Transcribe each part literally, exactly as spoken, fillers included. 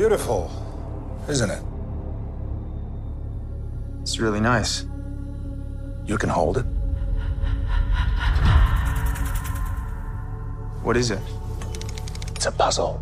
beautiful, isn't it? It's really nice. You can hold it. What is it? It's a puzzle.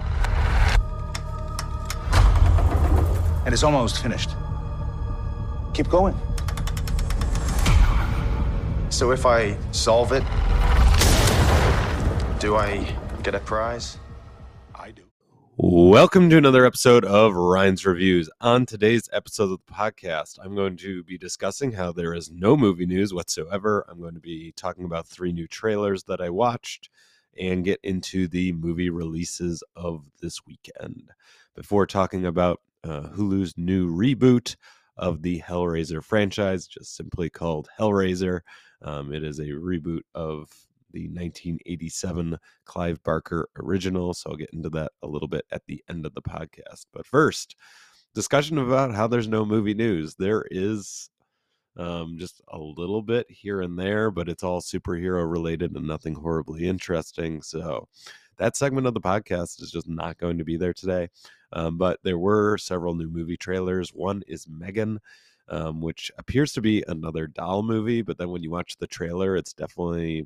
And it's almost finished. Keep going. So if I solve it, do I get a prize? I do. Welcome to another episode of Ryan's Reviews. On today's episode of the podcast, I'm going to be discussing how there is no movie news whatsoever. I'm going to be talking about three new trailers that I watched and get into the movie releases of this weekend. Before talking about uh, Hulu's new reboot of the Hellraiser franchise, just simply called Hellraiser. Um, it is a reboot of the nineteen eighty-seven Clive Barker original, so I'll get into that a little bit at the end of the podcast. But first, discussion about how there's no movie news. There is um, just a little bit here and there, but it's all superhero related and nothing horribly interesting. So that segment of the podcast is just not going to be there today. Um, but there were several new movie trailers. One is Megan, um, which appears to be another doll movie, but then when you watch the trailer, it's definitely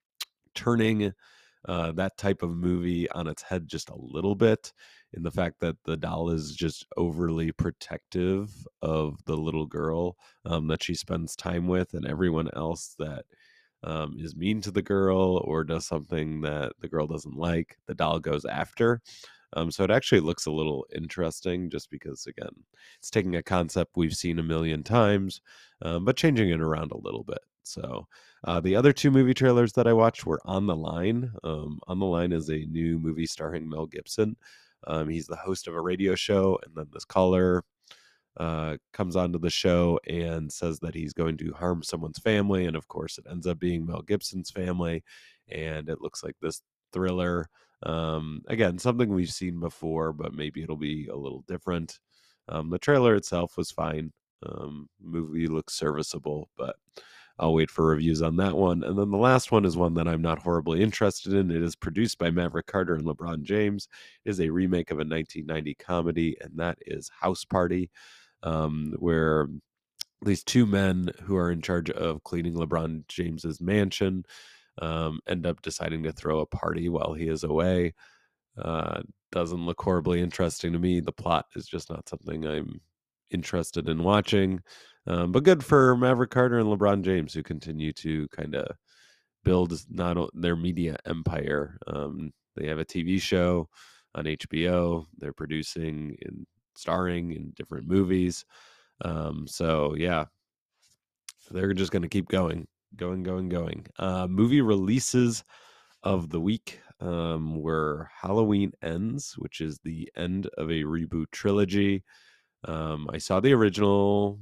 turning uh, that type of movie on its head just a little bit, in the fact that the doll is just overly protective of the little girl um, that she spends time with, and everyone else that um, is mean to the girl or does something that the girl doesn't like, the doll goes after. Um, so it actually looks a little interesting just because, again, it's taking a concept we've seen a million times, um, but changing it around a little bit. So uh, the other two movie trailers that I watched were On the Line. Um, On the Line is a new movie starring Mel Gibson. Um, he's the host of a radio show, and then this caller uh, comes onto the show and says that he's going to harm someone's family. And of course, it ends up being Mel Gibson's family. And it looks like this thriller. Um, again, something we've seen before, but maybe it'll be a little different. Um, the trailer itself was fine. Um, movie looks serviceable, but I'll wait for reviews on that one. And then the last one is one that I'm not horribly interested in. It is produced by Maverick Carter and LeBron James. It is a remake of a nineteen ninety comedy, and that is House Party, um, where these two men who are in charge of cleaning LeBron James's mansion um, end up deciding to throw a party while he is away. Uh, doesn't look horribly interesting to me. The plot is just not something I'm interested in watching. Um, but good for Maverick Carter and LeBron James, who continue to kind of build not o- their media empire. Um, they have a T V show on H B O. They're producing and starring in different movies. Um, so yeah, they're just going to keep going, going, going, going. Uh, movie releases of the week um, were Halloween Ends, which is the end of a reboot trilogy. Um, I saw the original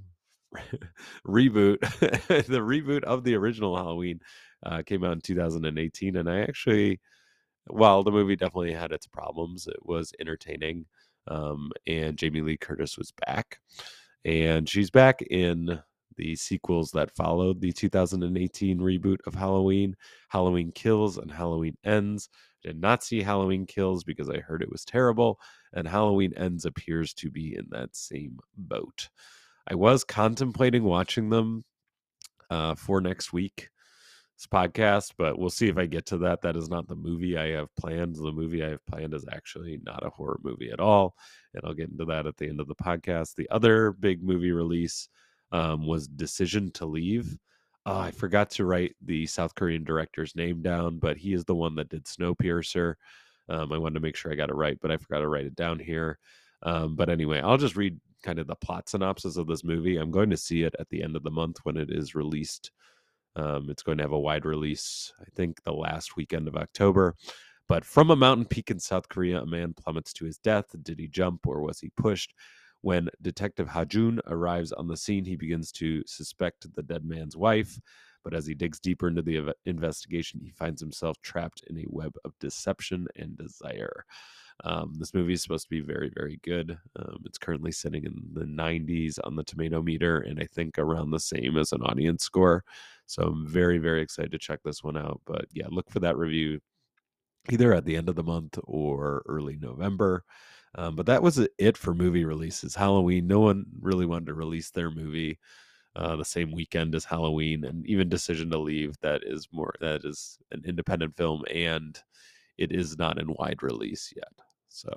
reboot. The reboot of the original Halloween uh, came out in two thousand eighteen, and I actually, while the movie definitely had its problems, it was entertaining. Um, and Jamie Lee Curtis was back, and she's back in the sequels that followed the two thousand eighteen reboot of Halloween, Halloween Kills and Halloween Ends. Did not see Halloween Kills because I heard it was terrible, and Halloween Ends appears to be in that same boat. I was contemplating watching them uh, for next week's podcast, but we'll see if I get to that. That is not the movie I have planned. The movie I have planned is actually not a horror movie at all, and I'll get into that at the end of the podcast. The other big movie release um, was Decision to Leave. Uh, I forgot to write the South Korean director's name down, but he is the one that did Snowpiercer. Um, I wanted to make sure I got it right, but I forgot to write it down here. Um, but anyway, I'll just read kind of the plot synopsis of this movie. I'm going to see it at the end of the month when it is released. Um, it's going to have a wide release, I think, the last weekend of October. But from a mountain peak in South Korea, a man plummets to his death. Did he jump or was he pushed? When Detective Hajun arrives on the scene, he begins to suspect the dead man's wife. But as he digs deeper into the investigation, he finds himself trapped in a web of deception and desire. Um, this movie is supposed to be very, very good. Um, it's currently sitting in the nineties on the tomato meter, and I think around the same as an audience score. So I'm very, very excited to check this one out. But yeah, look for that review either at the end of the month or early November. Um, but that was it for movie releases. Halloween, no one really wanted to release their movie uh, the same weekend as Halloween, and even Decision to Leave, that is more that is an independent film, and it is not in wide release yet. So,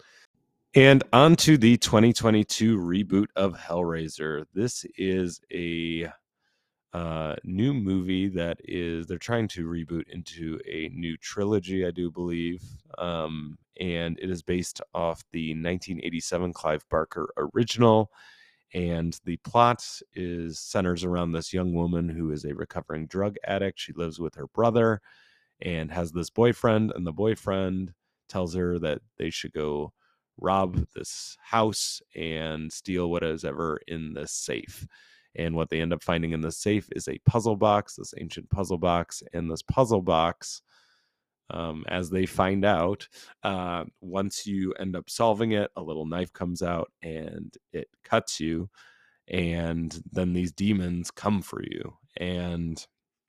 and on to the twenty twenty-two reboot of Hellraiser. This is a uh, new movie that is they're trying to reboot into a new trilogy, I do believe, um, and it is based off the nineteen eighty-seven Clive Barker original. And the plot is centers around this young woman who is a recovering drug addict. She lives with her brother and has this boyfriend, and the boyfriend tells her that they should go rob this house and steal what is ever in this safe. And what they end up finding in the safe is a puzzle box, this ancient puzzle box. And this puzzle box, um, as they find out, uh, once you end up solving it, a little knife comes out and it cuts you. And then these demons come for you. And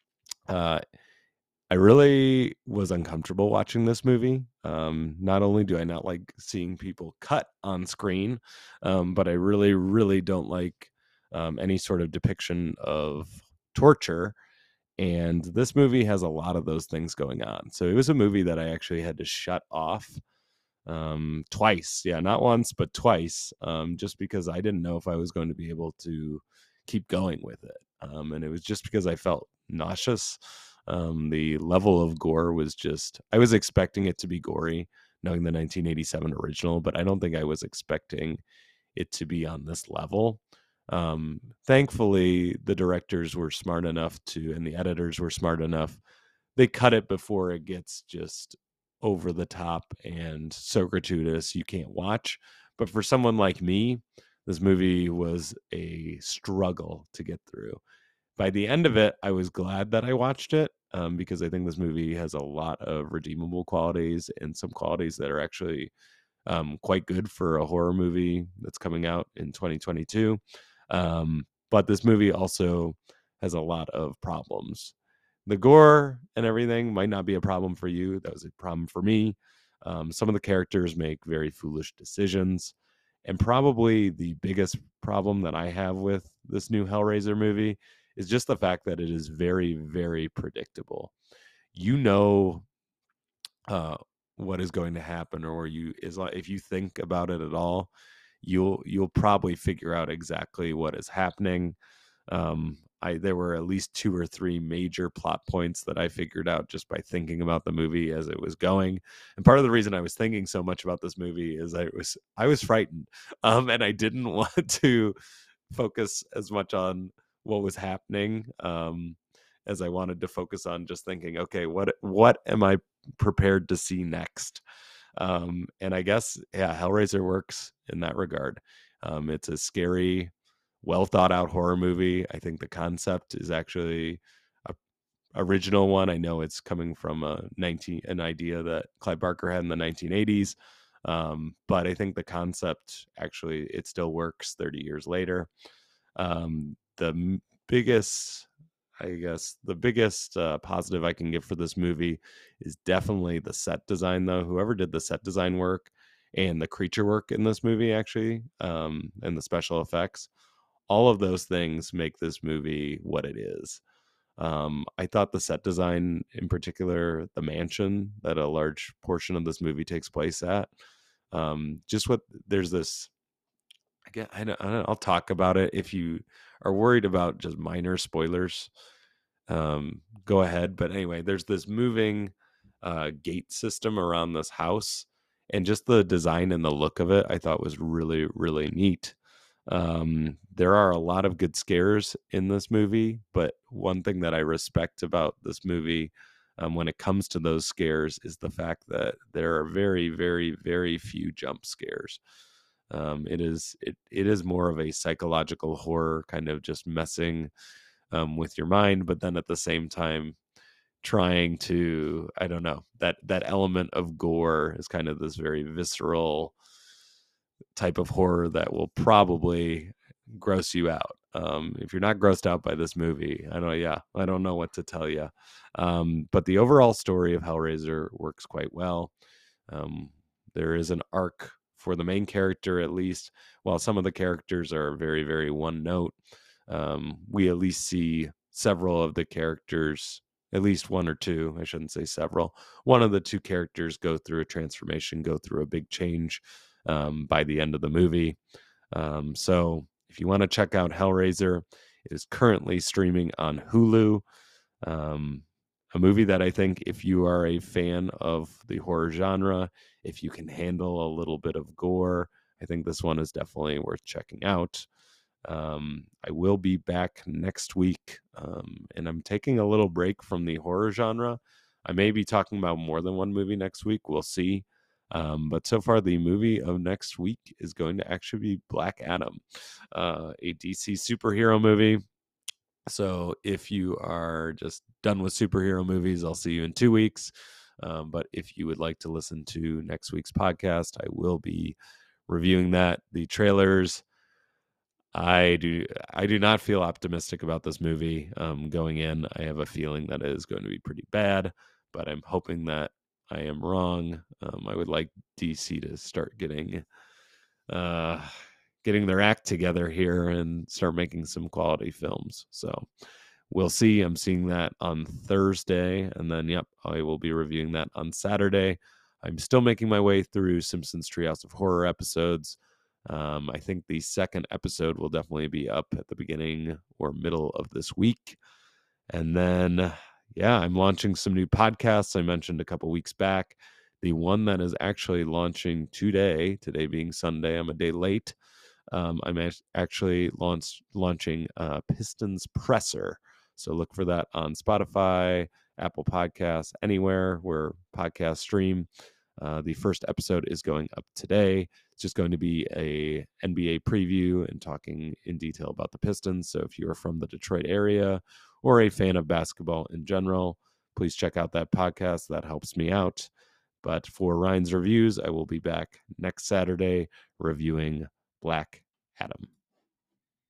uh, I really was uncomfortable watching this movie. Um, not only do I not like seeing people cut on screen, um, but I really, really don't like um, any sort of depiction of torture. And this movie has a lot of those things going on. So it was a movie that I actually had to shut off um, twice. Yeah, not once, but twice, um, just because I didn't know if I was going to be able to keep going with it. Um, and it was just because I felt nauseous. Um, the level of gore was just, I was expecting it to be gory, knowing the nineteen eighty-seven original, but I don't think I was expecting it to be on this level. Um, thankfully, the directors were smart enough to, and the editors were smart enough. They cut it before it gets just over the top and so gratuitous you can't watch. But for someone like me, this movie was a struggle to get through. By the end of it, I was glad that I watched it, um, because I think this movie has a lot of redeemable qualities and some qualities that are actually um, quite good for a horror movie that's coming out in twenty twenty-two. Um, but this movie also has a lot of problems. The gore and everything might not be a problem for you. That was a problem for me. Um, some of the characters make very foolish decisions. And probably the biggest problem that I have with this new Hellraiser movie is just the fact that it is very, very predictable. You know uh, what is going to happen, or you is like if you think about it at all, you'll you'll probably figure out exactly what is happening. Um, I there were at least two or three major plot points that I figured out just by thinking about the movie as it was going. And part of the reason I was thinking so much about this movie is I was I was frightened, um, and I didn't want to focus as much on what was happening, um, as I wanted to focus on just thinking, okay, what what am I prepared to see next? Um, and I guess, yeah, Hellraiser works in that regard. Um, it's a scary, well thought out horror movie. I think the concept is actually a original one. I know it's coming from a nineteen an idea that Clive Barker had in the nineteen eighties. Um, but I think the concept actually it still works thirty years later. Um, the m- biggest, I guess, the biggest uh, positive I can give for this movie is definitely the set design, though. Whoever did the set design work and the creature work in this movie, actually, um, and the special effects, all of those things make this movie what it is. Um, I thought the set design, in particular, the mansion that a large portion of this movie takes place at, um, just what there's this. Again, I don't, I don't, I'll talk about it. If you are worried about just minor spoilers, um, go ahead. But anyway, there's this moving uh, gate system around this house, and just the design and the look of it, I thought was really, really neat. Um, there are a lot of good scares in this movie, but one thing that I respect about this movie, um, when it comes to those scares, is the fact that there are very, very, very few jump scares. Um, it is it it is more of a psychological horror, kind of just messing um, with your mind, but then at the same time trying to, I don't know, that that element of gore is kind of this very visceral type of horror that will probably gross you out. Um, if you're not grossed out by this movie, I don't, yeah, I don't know what to tell you. Um, but the overall story of Hellraiser works quite well. Um, there is an arc for the main character, at least, while some of the characters are very, very one note, um, we at least see several of the characters, at least one or two, I shouldn't say several, one of the two characters go through a transformation, go through a big change um, by the end of the movie. Um, so if you want to check out Hellraiser, it is currently streaming on Hulu. Um, a movie that I think if you are a fan of the horror genre, if you can handle a little bit of gore, I think this one is definitely worth checking out. Um, I will be back next week, um, and I'm taking a little break from the horror genre. I may be talking about more than one movie next week. We'll see. Um, but so far, the movie of next week is going to actually be Black Adam, uh, a D C superhero movie. So if you are just done with superhero movies, I'll see you in two weeks. Um, but if you would like to listen to next week's podcast, I will be reviewing that. The trailers, I do I do not feel optimistic about this movie um, going in. I have a feeling that it is going to be pretty bad, but I'm hoping that I am wrong. Um, I would like D C to start getting uh, getting their act together here and start making some quality films. So we'll see. I'm seeing that on Thursday, and then yep, I will be reviewing that on Saturday. I'm still making my way through Simpsons Treehouse of Horror episodes. Um, I think the second episode will definitely be up at the beginning or middle of this week. And then, yeah, I'm launching some new podcasts I mentioned a couple weeks back. The one that is actually launching today, today being Sunday, I'm a day late. Um, I'm actually launch, launching uh, Pistons Presser. So look for that on Spotify, Apple Podcasts, anywhere where podcasts stream. Uh, the first episode is going up today. It's just going to be a N B A preview and talking in detail about the Pistons. So if you are from the Detroit area or a fan of basketball in general, please check out that podcast. That helps me out. But for Ryan's Reviews, I will be back next Saturday reviewing Black Adam.